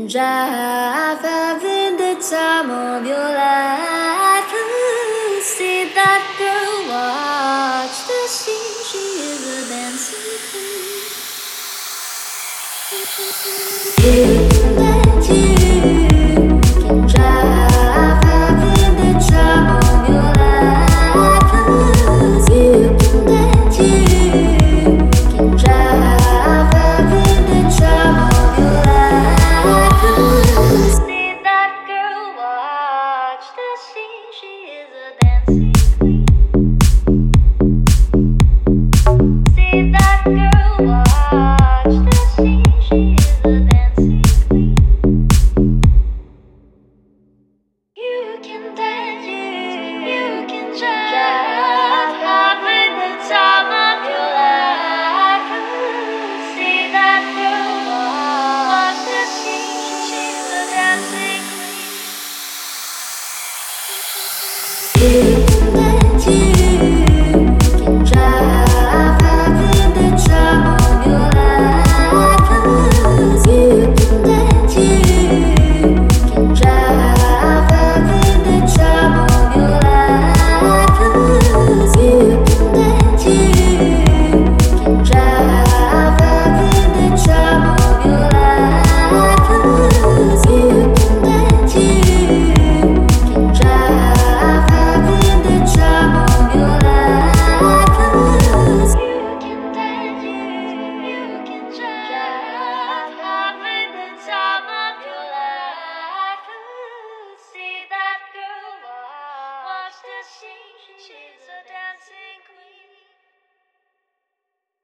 drive, having the time of your life. Ooh, see that girl, watch the scene. She is a dancing queen. Let you